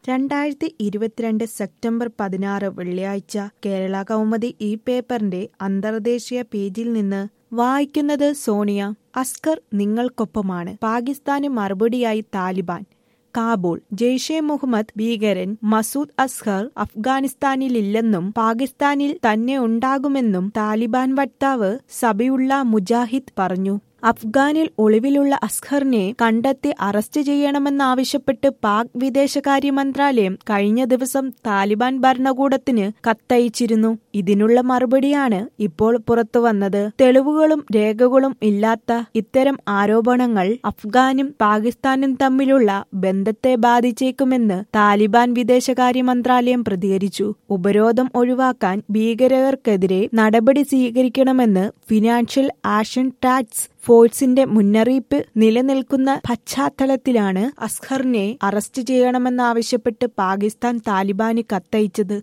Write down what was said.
2022 September 16 വെള്ളിയാഴ്ച കേരള കൗമുദി ഈ പേപ്പറിന്റെ അന്തർദേശീയ പേജിൽ നിന്ന് വായിക്കുന്നത് സോണിയ. അസ്കർ നിങ്ങൾക്കൊപ്പമാണ്. പാകിസ്ഥാന് മറുപടിയായി താലിബാൻ. കാബൂൾ. ജെയ്ഷെ മുഹമ്മദ് ഭീകരൻ മസൂദ് അസ്ഹർ അഫ്ഗാനിസ്ഥാനിലില്ലെന്നും പാകിസ്ഥാനിൽ തന്നെ ഉണ്ടാകുമെന്നും താലിബാൻ വക്താവ് സബിഉള്ള മുജാഹിദ് പറഞ്ഞു. അഫ്ഗാനിൽ ഒളിവിലുള്ള അസ്ഹറിനെ കണ്ടെത്തി അറസ്റ്റ് ചെയ്യണമെന്നാവശ്യപ്പെട്ട് പാക് വിദേശകാര്യ മന്ത്രാലയം കഴിഞ്ഞ ദിവസം താലിബാൻ ഭരണകൂടത്തിന് കത്തയച്ചിരുന്നു. ഇതിനുള്ള മറുപടിയാണ് ഇപ്പോൾ പുറത്തുവന്നത്. തെളിവുകളും രേഖകളും ഇല്ലാത്ത ഇത്തരം ആരോപണങ്ങൾ അഫ്ഗാനും പാകിസ്ഥാനും തമ്മിലുള്ള ബന്ധത്തെ ബാധിച്ചേക്കുമെന്ന് താലിബാൻ വിദേശകാര്യ മന്ത്രാലയം പ്രതികരിച്ചു. ഉപരോധം ഒഴിവാക്കാൻ ഭീകരർക്കെതിരെ നടപടി സ്വീകരിക്കണമെന്ന് ഫിനാൻഷ്യൽ ആക്ഷൻ ടാസ്ക് ഫോഴ്സിന്റെ മുന്നറിയിപ്പ് നിലനിൽക്കുന്ന പശ്ചാത്തലത്തിലാണ് അസ്ഹറിനെ അറസ്റ്റ് ചെയ്യണമെന്നാവശ്യപ്പെട്ട് പാകിസ്ഥാൻ താലിബാന് കത്തയച്ചത്.